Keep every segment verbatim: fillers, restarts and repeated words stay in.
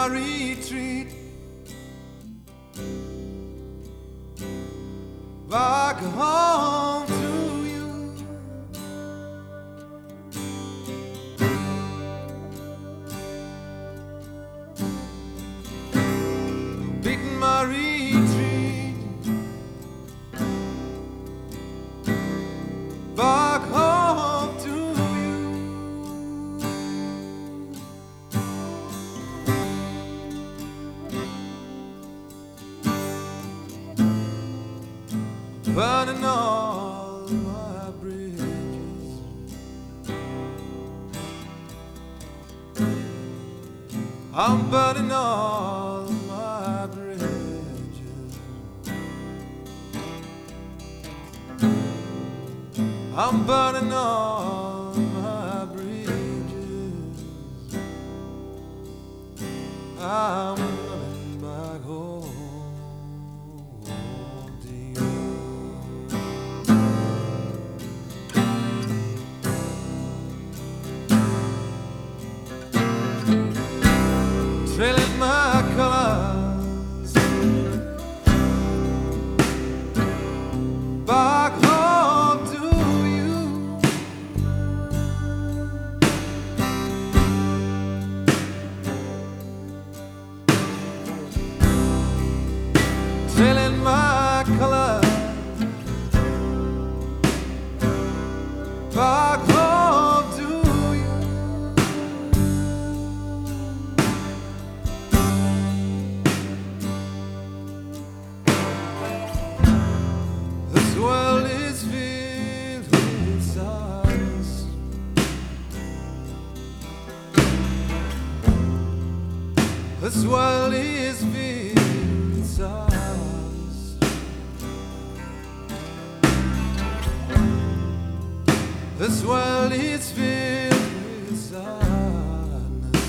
retreat back home to you. Beating my retreat back home to you. Burning all my bridges, I'm burning all my bridges, I'm burning all my bridges, I'm running back home to you. Trailing my colors back home to you. Trailing my colors back home to you. This world is filled with sadness. This world is filled with sadness. This world is filled with sadness.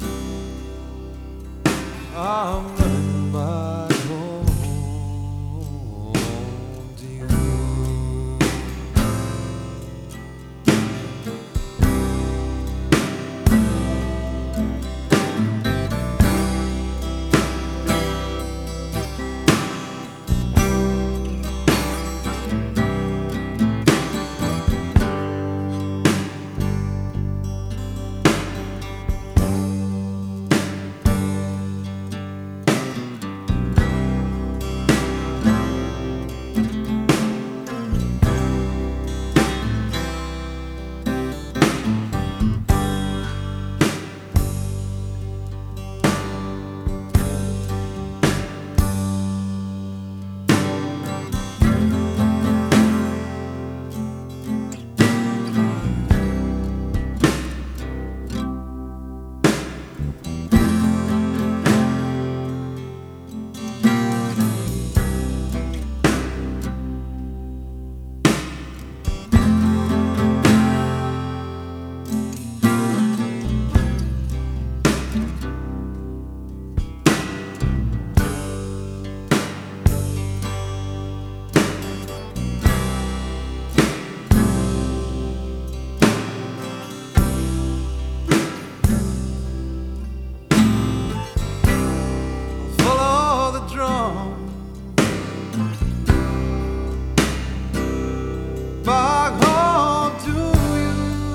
I'm running back home to you. Follow the drum back home to you.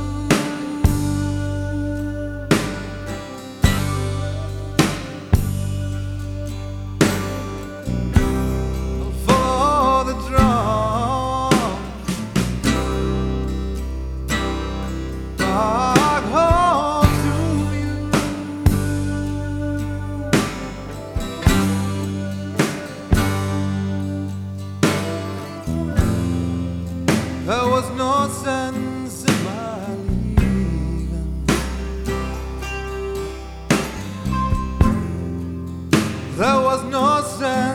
Follow the drum back home to you. There was no sense in my leaving. There was no sense